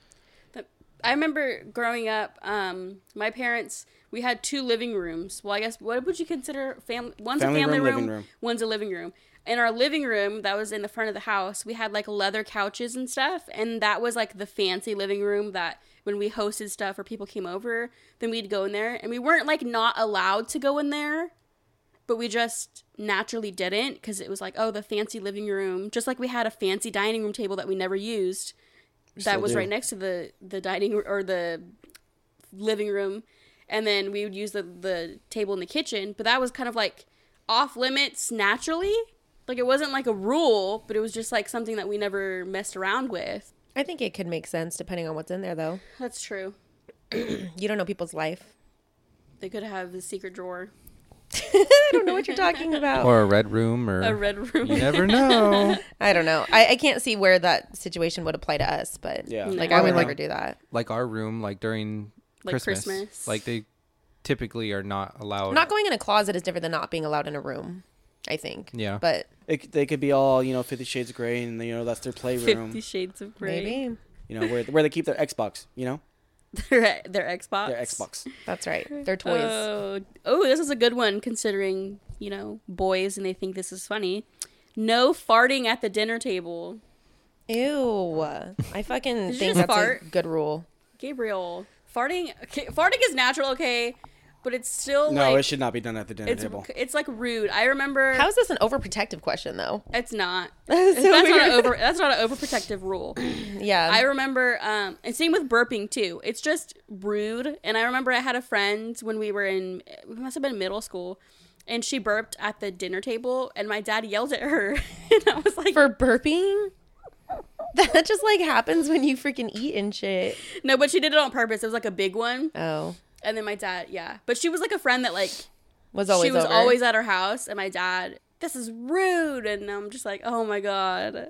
I remember growing up, um, my parents, we had two living rooms. Well, I guess, what would you consider family? One's Family a family room, room, living room. one's a living room. In our living room that was in the front of the house, we had like leather couches and stuff. And that was like the fancy living room that when we hosted stuff or people came over, then we'd go in there. And we weren't like not allowed to go in there, but we just naturally didn't because it was like, oh, the fancy living room. Just like we had a fancy dining room table that we never used. That Still was do. right next to the the dining r- or the living room, and then we would use the the table in the kitchen. But that was kind of like off limits naturally. Like it wasn't like a rule, but it was just like something that we never messed around with. I think it could make sense depending on what's in there, though. That's true. You don't know people's life. They could have the secret drawer, I don't know what you're talking about. Or a red room, or a red room. you never know. I don't know. I, I can't see where that situation would apply to us, but Yeah. like No. I I would mean, never like- do that. Like our room, like during Like Christmas, Christmas. like they typically are not allowed. Not going in a closet is different than not being allowed in a room, I think. Yeah. But It, they could be all, you know, Fifty Shades of Grey, and you know that's their playroom. Fifty Shades of Grey. maybe. You know where where they keep their Xbox. You know, their, their Xbox. their Xbox. That's right. They're toys. Oh, oh, this is a good one considering, you know, boys and they think this is funny. No farting at the dinner table. Ew. I fucking Did you think just that's fart? a good rule. Gabriel, farting okay, farting is natural, okay, but it's still No, like it should not be done at the dinner it's table. it's like rude. I remember How is this an overprotective question, though? it's not. That's so that's not weird. an over that's not an overprotective rule. Yeah. I remember, um, and same with burping too. It's just rude. And I remember I had a friend when we were in, we must have been middle school, and she burped at the dinner table, and my dad yelled at her, and I was like, For burping? That just like happens when you freaking eat and shit. no, but she did it on purpose. It was like a big one, Oh. and then my dad, yeah, but she was like a friend that like Was always she was over. always at her house, and my dad, this is rude, and I'm just like, oh my god.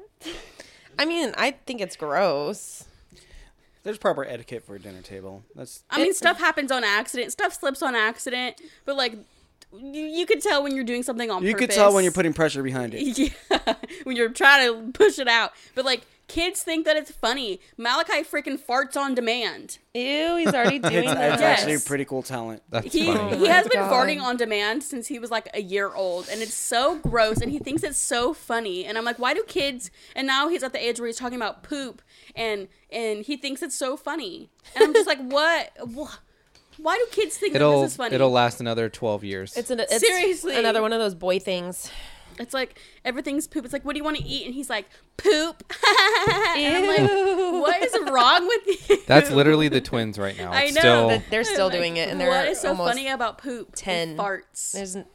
I mean, I think it's gross. There's proper etiquette for a dinner table. That's I mean, stuff happens on accident. Stuff slips on accident, but like. You, you could tell when you're doing something on you purpose. could tell when you're putting pressure behind it. Yeah, when you're trying to push it out. But like kids think that it's funny. Malachi freaking farts on demand. Ew, he's already doing It's, that. it's Yes. actually a pretty cool talent. That's He funny. he has my been God. farting on demand since he was like a year old, and it's so gross. And he thinks it's so funny. And I'm like, why do kids? And now he's at the age where he's talking about poop, and and he thinks it's so funny. And I'm just like, what? Wh- Why do kids think that It'll this is funny? it'll last another twelve years. It's, an, it's Seriously. another one of those boy things. It's like everything's poop. It's like, what do you want to eat? And he's like, poop. And I'm like, what is wrong with you? That's literally the twins right now. I It's know. Still, But they're still Like, doing it, and they're what is so almost funny about poop? ten. And farts. There's, n-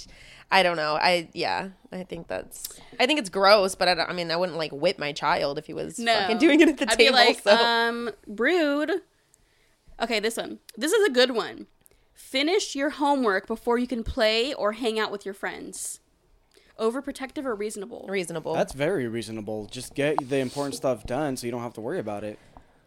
I don't know. I yeah. I think that's. I think it's gross, but I, don't, I mean, I wouldn't like whip my child if he was No, fucking doing it at the I'd table. be like, so. um, rude. Okay, this one. This is a good one. Finish your homework before you can play or hang out with your friends. Overprotective or reasonable? Reasonable. That's very reasonable. Just get the important stuff done so you don't have to worry about it.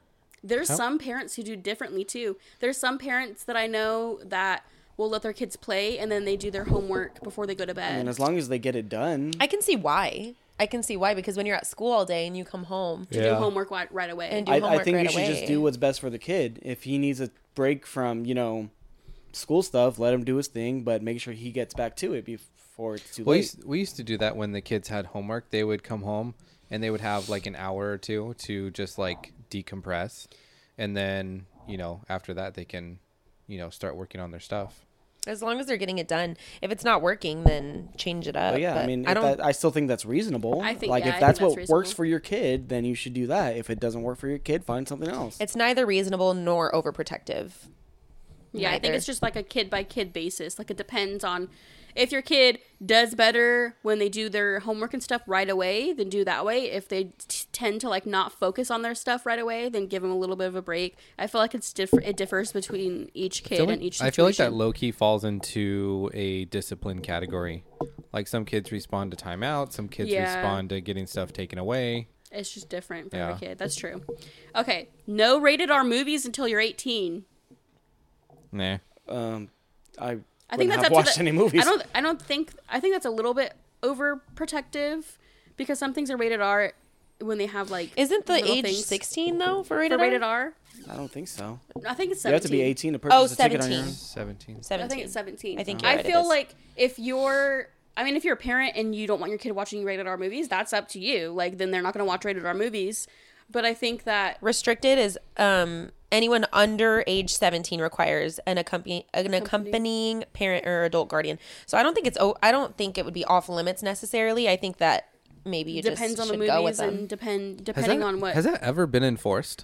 There's some parents who do differently too. There's some parents that I know that will let their kids play and then they do their homework before they go to bed. I mean, as long as they get it done. I can see why. I can see why, because when you're at school all day and you come home to Yeah. do homework right, right away. and do I, homework I think right you should away. just do what's best for the kid. If he needs a break from, you know, school stuff, let him do his thing, but make sure he gets back to it before it's too We late. used, we used to do that when the kids had homework. They would come home and they would have like an hour or two to just like decompress. And then, you know, after that they can, you know, start working on their stuff. As long as they're getting it done. If it's not working, then change it up. But yeah, But I mean, I if don't. that, I still think that's reasonable. I think- like yeah, if I that's think what that's works reasonable. for your kid, then you should do that. If it doesn't work for your kid, find something else. It's neither reasonable nor overprotective. Yeah, I think Neither. it's just like a kid by kid basis. Like it depends on if your kid does better when they do their homework and stuff right away, then do that way. If they t- tend to like not focus on their stuff right away, then give them a little bit of a break. I feel like it's diff- it differs between each I kid feel like, and each I situation. feel like that low key falls into a discipline category. Like some kids respond to timeout, some kids Yeah. respond to getting stuff taken away. It's just different for Yeah. every kid. That's true. Okay, no rated R movies until you're eighteen. Nah. Um, I I think wouldn't that's have up watched to the, any movies. I don't. I don't think. I think that's a little bit overprotective because some things are rated R when they have like. Isn't the little age things. sixteen though for for rated, rated R? R? I don't think so. I think it's You have to be seventeen. eighteen to purchase Oh, a ticket on your seventeen. own. seventeen. seventeen. I think it's seventeen. I think you're I right, it feel is. like if you're. I mean, if you're a parent and you don't want your kid watching rated R movies, that's up to you. Like, then they're not going to watch rated R movies. But I think that Restricted is um anyone under age seventeen requires an accompany an accompanying parent or adult guardian. So I don't think it's oh I don't think it would be off limits necessarily. I think that maybe you depends just on the should go with movies them. and depend Has depending that, on what. has that ever been enforced?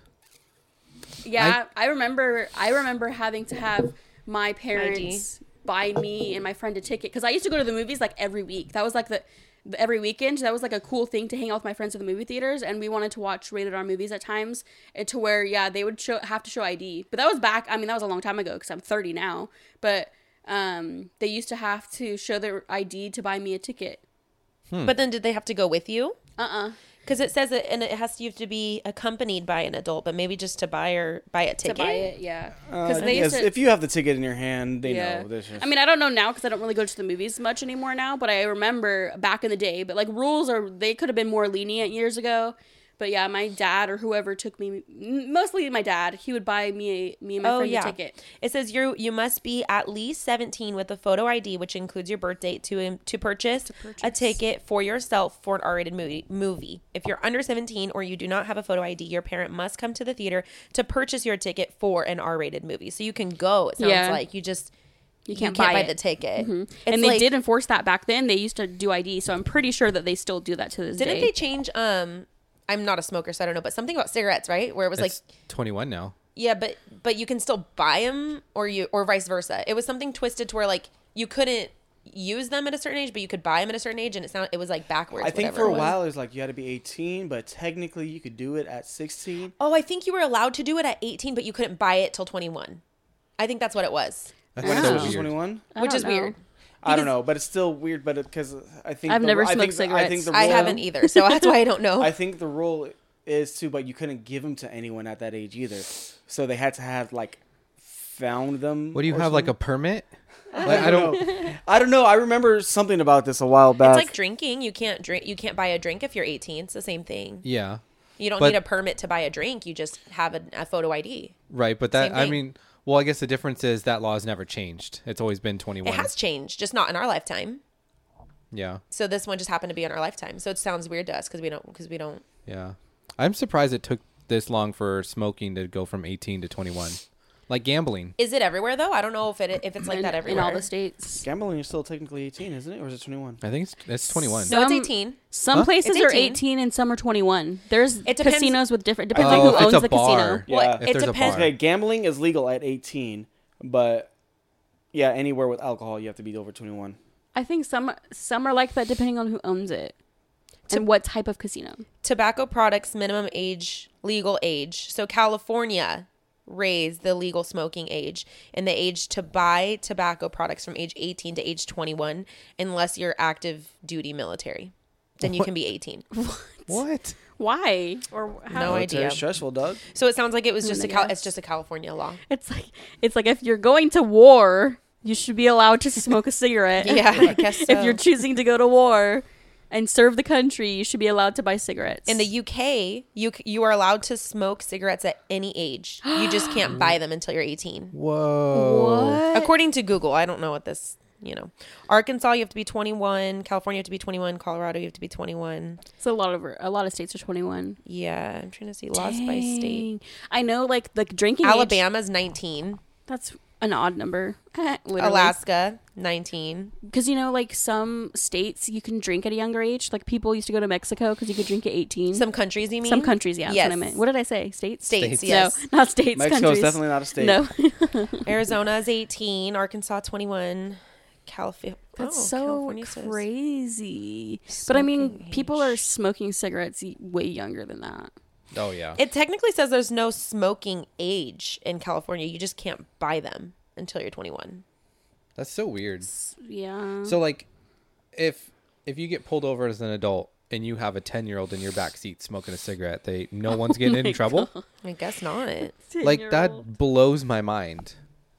Yeah, I, remember. I remember having to have my parents buy me and my friend a ticket because I used to go to the movies like every week. That was like the, the every weekend. That was like a cool thing to hang out with my friends at the movie theaters, and we wanted to watch rated R movies at times. And to where yeah, they would show have to show I D. But that was back. I mean, that was a long time ago because I'm thirty now. But um, they used to have to show their I D to buy me a ticket. But then did they have to go with you? Uh uh Because it says it, and it has to, you have to be accompanied by an adult, but maybe just to buy or buy a To ticket. buy it, yeah. Uh, Because they used yes, to. if you have the ticket in your hand, they Yeah. know. There's just- I mean, I don't know now because I don't really go to the movies much anymore now, but I remember back in the day. But like rules are, they could have been more lenient years ago. But yeah, my dad or whoever took me, m- mostly my dad, he would buy me a, me and my Oh friend yeah. a ticket. It says you you must be at least seventeen with a photo I D, which includes your birth date, to to purchase, a ticket for yourself for an R-rated movie. Movie. If you're under seventeen or you do not have a photo I D, your parent must come to the theater to purchase your ticket for an R-rated movie. So you can go. It sounds Yeah. like you just You can't buy it. the ticket. It's And they like- did enforce that back then. They used to do I D, so I'm pretty sure that they still do that to this Didn't day. they change? Um, I'm not a smoker, so I don't know, but something about cigarettes, right? Where it was like, It's twenty-one now. yeah, but but you can still buy them, or you or vice versa. It was something twisted to where like you couldn't use them at a certain age, but you could buy them at a certain age, and it sound it was like backwards. I think whatever for a it was. while it was like you had to be eighteen, but technically you could do it at sixteen. Oh, I think you were allowed to do it at eighteen, but you couldn't buy it till twenty-one. I think that's what it was, That's When Oh. is so it weird. twenty-one? I which don't is know. weird. I don't know, but it's still weird. But because I think I've the- never I think smoked the- I think cigarettes. the I rule- haven't either, so that's why I don't know. I think the rule is too, but you couldn't give them to anyone at that age either. So they had to have like found them. What do you or have, like a something. permit? I Like, I don't don't. know. I don't know. I remember something about this a while back. It's like drinking. You can't drink. You can't buy a drink if you're eighteen. It's the same thing. Yeah. You don't But- need a permit to buy a drink. You just have a, a photo I D. Right, but that Same I thing. mean, well, I guess the difference is that law has never changed. It's always been twenty-one. It has changed, just not in our lifetime. Yeah, So this one just happened to be in our lifetime. So it sounds weird to us because we don't because we don't. yeah. I'm surprised it took this long for smoking to go from eighteen to twenty-one. Like gambling. Is it everywhere though? I don't know if it if it's like in, that in everywhere. all the states. Gambling is still technically eighteen, isn't it? Or is it twenty-one? I think it's, it's twenty-one. No, it's Some- eighteen. Some Huh? places It's are eighteen. eighteen and some are twenty-one. There's It depends- casinos with different. Depends Oh, on if who it's owns a the bar. casino. Yeah. Well, If it there's a depends. bar. Okay, gambling is legal at eighteen, but yeah, anywhere with alcohol you have to be over twenty-one. I think some some are like that depending on who owns it and what type of casino. Tobacco products minimum age legal age. So California raised the legal smoking age and the age to buy tobacco products from age eighteen to age twenty-one, unless you're active duty military. Then you What? can be eighteen. What? Why? Or how? No It's idea. very stressful, Doug. So it sounds like it was just I a Cal- guess. it's just a California law. It's like it's like if you're going to war, you should be allowed to smoke a cigarette. Yeah, I guess so. If you're choosing to go to war and serve the country, you should be allowed to buy cigarettes. In the U K, you c- you are allowed to smoke cigarettes at any age. You just can't buy them until you're eighteen. Whoa. what? According to Google, I don't know what this, you know. Arkansas, you have to be twenty-one. California, you have to be twenty-one. Colorado, you have to be twenty-one. So a lot of a lot of states are twenty-one. Yeah, I'm trying to see laws by state. Dang. I know, like the drinking age- Alabama's nineteen. That's an odd number. Literally. Alaska, nineteen. Because, you know, like some states you can drink at a younger age. Like people used to go to Mexico because you could drink at eighteen. Some countries, you mean? Some countries, yeah. Yes. That's what I meant. What did I say? States? States, States. yes. No, not states. Mexico's countries. definitely not a state. No. Arizona is eighteen. Arkansas, twenty-one. California. That's oh, so California says crazy. But I mean, smoking people are age. smoking cigarettes y- way younger than that. Oh yeah. It technically says there's no smoking age in California. You just can't buy them until you're twenty-one. That's so weird. Yeah. So like, if if you get pulled over as an adult and you have a ten year old in your back seat smoking a cigarette, they no one's getting in trouble. I guess not. Like that blows my mind.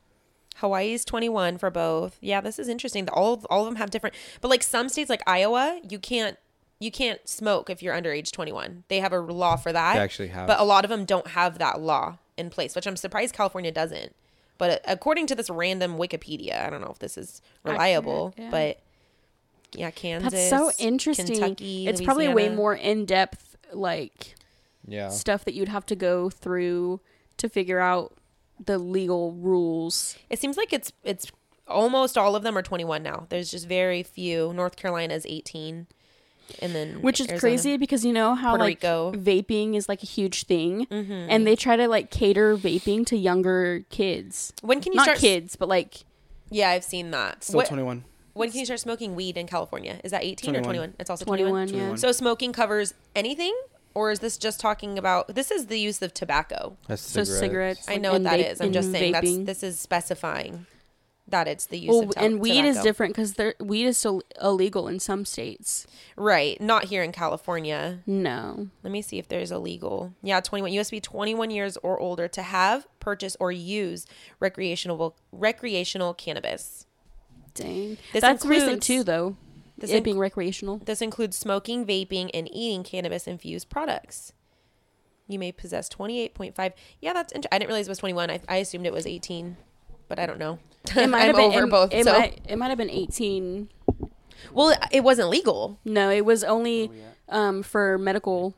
Hawaii's twenty-one for both. Yeah, this is interesting. All of, all of them have different, but like some states like Iowa, you can't you can't smoke if you're under age twenty-one. They have a law for that. They actually have. But a lot of them don't have that law in place, which I'm surprised California doesn't. But according to this random Wikipedia, I don't know if this is reliable, Accurate, yeah. but yeah, Kansas. That's so interesting. Kentucky, It's probably way Louisiana. more in depth, like Yeah. stuff that you'd have to go through to figure out the legal rules. It seems like it's it's almost all of them are twenty-one now. There's just very few. North Carolina is eighteen, and then Which is Arizona. crazy because you know how Puerto like Rico. vaping is like a huge thing, and they try to like cater vaping to younger kids. When can you Not start? kids, but like Yeah, I've seen that. Still What- twenty-one. When can you start smoking weed in California? Is that eighteen or twenty-one. twenty-one? It's also twenty-one. twenty-one. Yeah. So smoking covers anything, or is this just talking about? This is the use of tobacco. That's So cigarettes. I like, know what and that vape- is. I'm just and saying that's vaping. this is specifying that it's the use Well, of to- and weed is tobacco. different because weed is still illegal in some states. Right, not here in California. No. Let me see if there's a legal. Yeah, twenty-one. You must be twenty-one years or older to have, purchase, or use recreational recreational cannabis. Dang. This That's recent includes- too, though. This it inc- being recreational. This includes smoking, vaping, and eating cannabis-infused products. You may possess twenty-eight point five. Yeah, that's. Int- I didn't realize it was twenty-one. I, I assumed it was eighteen, but I don't know. It might I'm have been over it, both. It so, might it might have been eighteen. well, it, it wasn't legal. No, it was only um for medical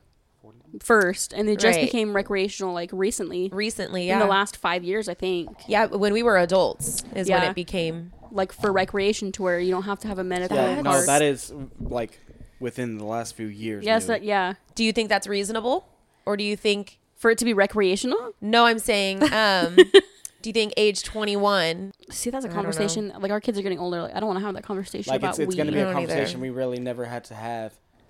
first, and it just Right. became recreational like recently. Recently, In yeah. the last five years, I think. yeah, when we were adults is when Yeah. it became. Like for recreation, to where you don't have to have a medical Yeah, no, card. that is like within the last few years. Yes, new. that, yeah. Do you think that's reasonable, or do you think? For it to be recreational. No, I'm saying. Um, do you think age twenty-one? See, that's a I don't know. conversation. Like our kids are getting older. Like I don't want to have that conversation like about it's, it's weed. going to be I a don't either. conversation we really never had to have.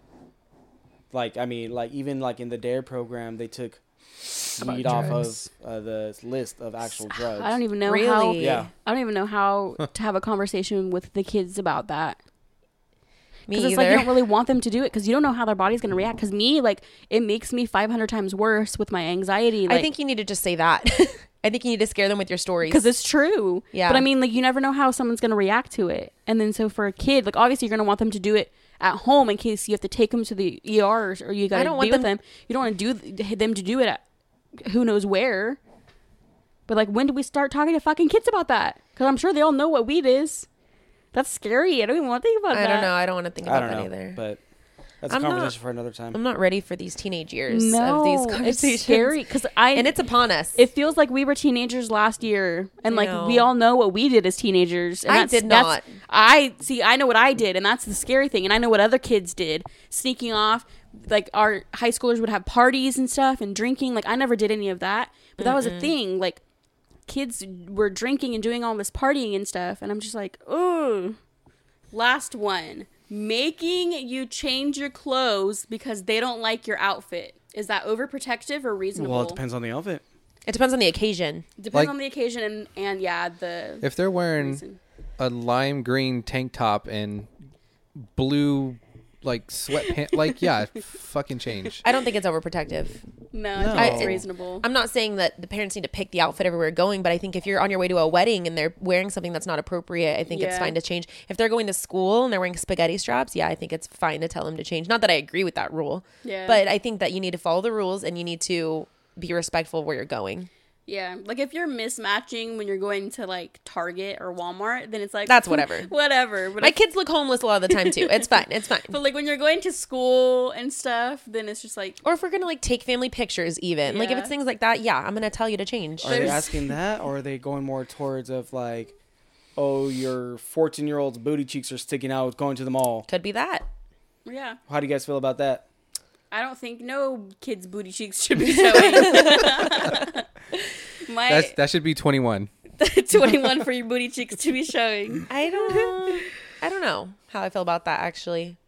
Like I mean, like even like in the D A R E program, they took About weed off drugs. of uh, the list of actual drugs. I don't even know how. Really? Yeah. I don't even know how to have a conversation with the kids about that. Me Because either. it's like you don't really want them to do it because you don't know how their body's going to react. Because me, like, it makes me five hundred times worse with my anxiety. Like, I think you need to just say that. I think you need to scare them with your stories. because it's true. Yeah. But I mean, like, you never know how someone's going to react to it. And then so for a kid, like, obviously you're going to want them to do it at home in case you have to take them to the E R or you got I to don't be want with them- them. You don't want to do th- them to do it at who knows where. But like, when do we start talking to fucking kids about that? Because I'm sure they all know what weed is. That's scary. I don't even want to think about I that. don't know. I don't want to think I about don't that know, either. but that's I'm a not- conversation for another time. I'm not ready for these teenage years No, of these it's conversations. scary because I and it's upon us. It feels like we were teenagers last year, and I like know. we all know what we did as teenagers. And I that's, did that's- not. I see. I know what I did, and that's the scary thing. And I know what other kids did, sneaking off. Like our high schoolers would have parties and stuff and drinking. Like I never did any of that, but that was a thing. Like kids were drinking and doing all this partying and stuff, and I'm just like, oh. Last one. Making you change your clothes because they don't like your outfit. Is that overprotective or reasonable? Well, it depends on the outfit. it depends on the occasion. Depends Like- on the occasion and, and yeah, the If they're wearing reason. a lime green tank top and blue like sweatpants. Like, yeah, fucking change. I don't think it's overprotective. No, I No. think it's reasonable. I'm not saying that the parents need to pick the outfit everywhere going, but I think if you're on your way to a wedding and they're wearing something that's not appropriate, I think it's Yeah. fine to change. If they're going to school and they're wearing spaghetti straps, yeah, I think it's fine to tell them to change. Not that I agree with that rule, Yeah. but I think that you need to follow the rules and you need to be respectful of where you're going. Yeah, like if you're mismatching when you're going to like Target or Walmart, then it's like That's whatever. whatever. But My if- kids look homeless a lot of the time too. It's fine. It's fine. But like when you're going to school and stuff, then it's just like Or if we're gonna like take family pictures, even like if Yeah. it's things like that, yeah, I'm gonna tell you to change. Are they There's- asking that, or are they going more towards of like, oh, your fourteen year old's booty cheeks are sticking out going to the mall? Could be that. yeah. How do you guys feel about that? I don't think no kids' booty cheeks should be showing. My That's that should be twenty-one. twenty-one for your booty cheeks to be showing. I don't. I don't know how I feel about that actually.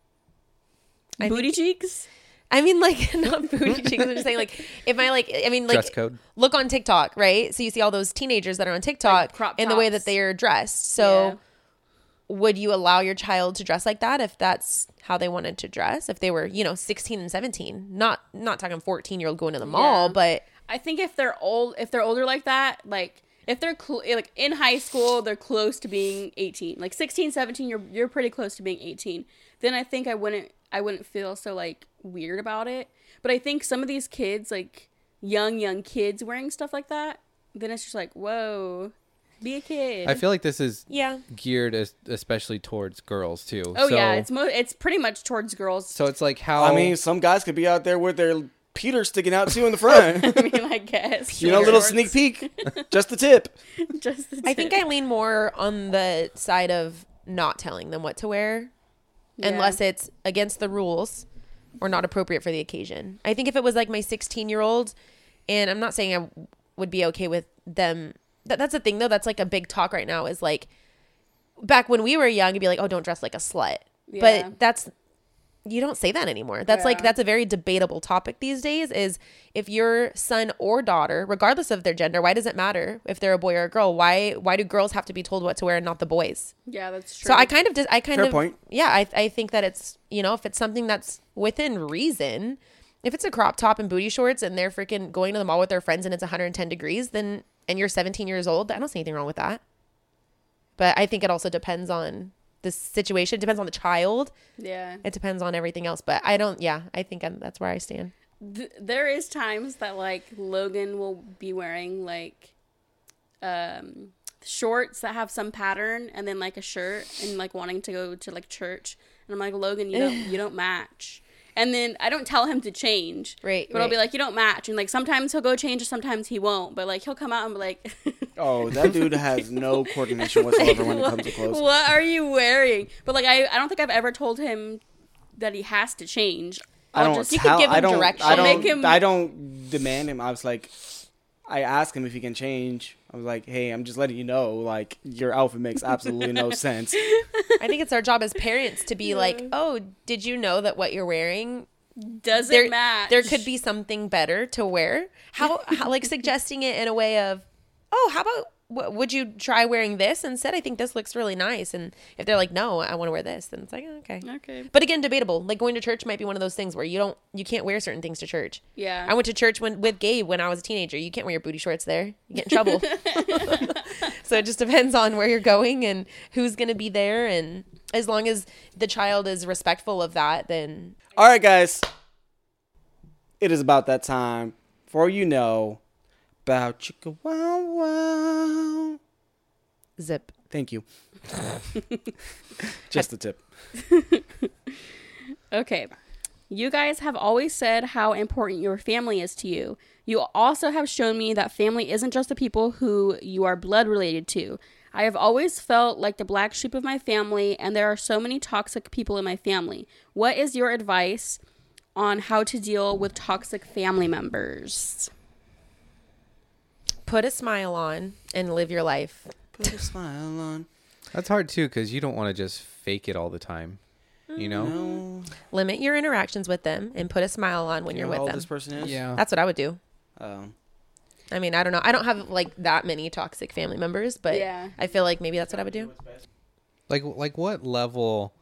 I Booty cheeks? I mean, like, not booty cheeks. I'm just saying, like, if I like, I mean, like, Dress code. look on TikTok, right? So you see all those teenagers that are on TikTok Like crop and the way tops. that they are dressed. So Yeah. would you allow your child to dress like that if that's how they wanted to dress? If they were, you know, sixteen and seventeen, not not talking fourteen year old going to the mall, Yeah. but I think if they're old, if they're older like that, like if they're cl- like in high school, they're close to being eighteen. Like sixteen, seventeen, you're you're pretty close to being eighteen. Then I think I wouldn't I wouldn't feel so like weird about it. But I think some of these kids, like young young kids wearing stuff like that, then it's just like, whoa, be a kid. I feel like this is yeah. geared as, especially towards girls too. oh so, yeah, it's mo- it's pretty much towards girls. so it's like how I mean, some guys could be out there with their Peter sticking out too in the front. I mean, I guess. You know, a little Shorts. sneak peek, just the tip. Just the I think tip. I lean more on the side of not telling them what to wear Yeah. unless it's against the rules or not appropriate for the occasion. I think if it was like my sixteen year old, and I'm not saying I w- would be okay with them. That, that's the thing though. That's like a big talk right now is like back when we were young, you'd be like, oh, don't dress like a slut. Yeah. But that's, you don't say that anymore. That's like, Yeah. that's a very debatable topic these days is if your son or daughter, regardless of their gender, why does it matter if they're a boy or a girl? Why, why do girls have to be told what to wear and not the boys? Yeah, that's true. So I kind of, dis- I kind Fair of, point. yeah, I, I think that it's, you know, if it's something that's within reason, if it's a crop top and booty shorts and they're freaking going to the mall with their friends and it's one hundred ten degrees, then, and you're seventeen years old, I don't see anything wrong with that. But I think it also depends on the situation. It depends on the child. yeah. It depends on everything else. But I don't, yeah, I think I'm, that's where I stand. Th- there is times that like Logan will be wearing like um shorts that have some pattern and then like a shirt and like wanting to go to like church and I'm like, Logan, you don't you don't match. And then I don't tell him to change. Right, But I'll be right. like, you don't match. And like sometimes he'll go change and sometimes he won't. But like he'll come out and be like Oh, that dude has no coordination whatsoever when it what, comes to clothes. what are you wearing? But like I, I don't think I've ever told him that he has to change. I I'll don't just You could tell. give him I don't. direction. I I'll don't. make him- I don't demand him. I was like, I asked him if he can change. I was like, hey, I'm just letting you know, like your outfit makes absolutely no sense. I think it's our job as parents to be like, oh, did you know that what you're wearing Doesn't there, match. there could be something better to wear. How, how like suggesting it in a way of, oh, how about w- would you try wearing this instead? I think this looks really nice. And if they're like, no, I want to wear this, then it's like, oh, okay. Okay. But again, debatable. Like going to church might be one of those things where you don't, you can't wear certain things to church. Yeah. I went to church when with Gabe when I was a teenager. You can't wear your booty shorts there. You get in trouble. So it just depends on where you're going and who's going to be there. And as long as the child is respectful of that, then All right, guys. It is about that time for you know about chicka wow wow. zip. Thank you. Just the tip. Okay. You guys have always said how important your family is to you. You also have shown me that family isn't just the people who you are blood related to. I have always felt like the black sheep of my family, and there are so many toxic people in my family. What is your advice on how to deal with toxic family members? Put a smile on and live your life. Put a smile on. That's hard too because you don't want to just fake it all the time. You know? No. Limit your interactions with them and put a smile on when You you're know with how old them. this person is? Yeah. That's what I would do. Um, I mean, I don't know. I don't have like that many toxic family members, but Yeah. I feel like maybe that's what I would do. Like like what level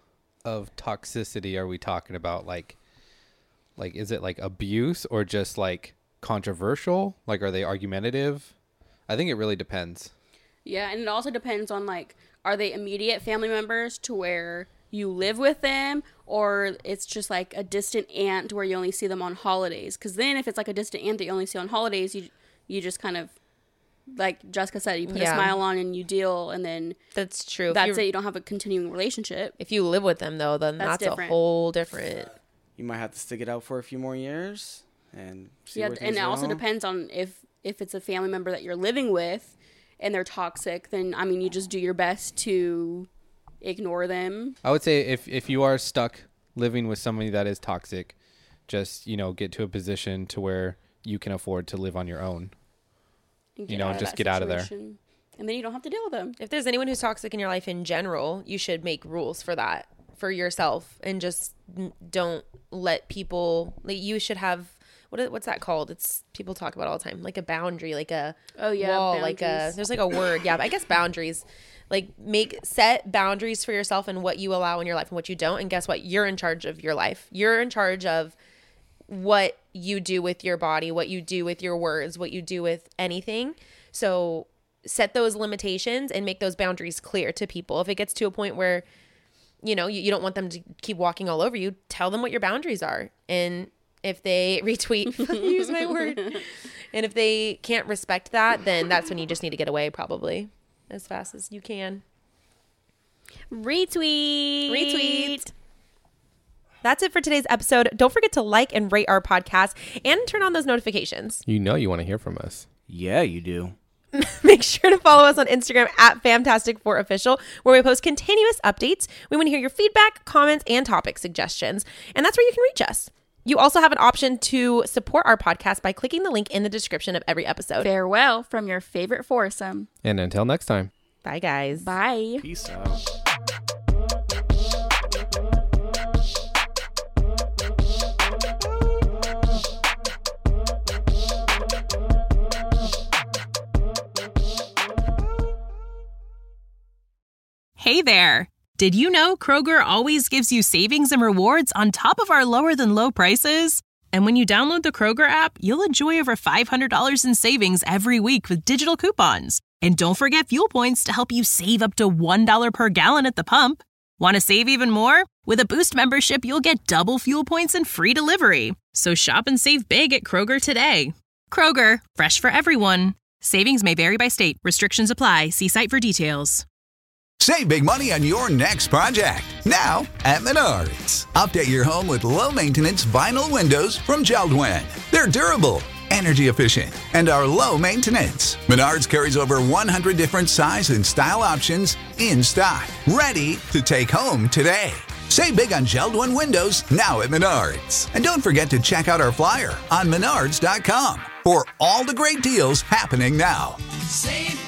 of toxicity are we talking about? Like, like is it like abuse or just like controversial? Like, are they argumentative? I think it really depends. Yeah, and it also depends on, like, are they immediate family members to where you live with them, or it's just like a distant aunt where you only see them on holidays? Because then if it's like a distant aunt that you only see on holidays, you you just kind of, like Jessica said, you put Yeah. a smile on and you deal, and then That's true. If that's you're- it. You don't have a continuing relationship. If you live with them, though, then That's that's, different. a whole different. You might have to stick it out for a few more years and see Yeah, where and things it also go. depends on if if it's a family member that you're living with and they're toxic, then I mean you just do your best to ignore them. I would say if, if you are stuck living with somebody that is toxic, just, you know, get to a position to where you can afford to live on your own. And You know, out of just that get out of there. situation. And then you don't have to deal with them. If there's anyone who's toxic in your life in general, you should make rules for that for yourself, and just n- don't let people. Like, you should have what is- what's that called? It's people talk about it all the time, like a boundary, like a Oh, yeah, wall, like a boundaries. there's like a word. Yeah, but I guess boundaries. Like, make set boundaries for yourself and what you allow in your life and what you don't. And guess what? You're in charge of your life. You're in charge of what you do with your body, what you do with your words, what you do with anything. So set those limitations and make those boundaries clear to people. If it gets to a point where, you know, you, you don't want them to keep walking all over you, tell them what your boundaries are. And if they retweet, use my word, and if they can't respect that, then that's when you just need to get away, probably as fast as you can. Retweet. Retweet. That's it for today's episode. Don't forget to like and rate our podcast and turn on those notifications. You know you want to hear from us. Yeah, you do. Make sure to follow us on Instagram at Fantastic Four Official, where we post continuous updates. We want to hear your feedback, comments, and topic suggestions. And that's where you can reach us. You also have an option to support our podcast by clicking the link in the description of every episode. Farewell from your favorite foursome. And until next time. Bye, guys. Bye. Peace out. Hey there! Did you know Kroger always gives you savings and rewards on top of our lower than low prices? And when you download the Kroger app, you'll enjoy over five hundred dollars in savings every week with digital coupons. And don't forget fuel points to help you save up to one dollar per gallon at the pump. Want to save even more? With a Boost membership, you'll get double fuel points and free delivery. So shop and save big at Kroger today. Kroger, fresh for everyone. Savings may vary by state. Restrictions apply. See site for details. Save big money on your next project, now at Menards. Update your home with low-maintenance vinyl windows from Jeld-Wen. They're durable, energy efficient, and are low maintenance. Menards carries over one hundred different size and style options in stock, ready to take home today. Save big on Jeld-Wen windows now at Menards. And don't forget to check out our flyer on menards dot com for all the great deals happening now. Save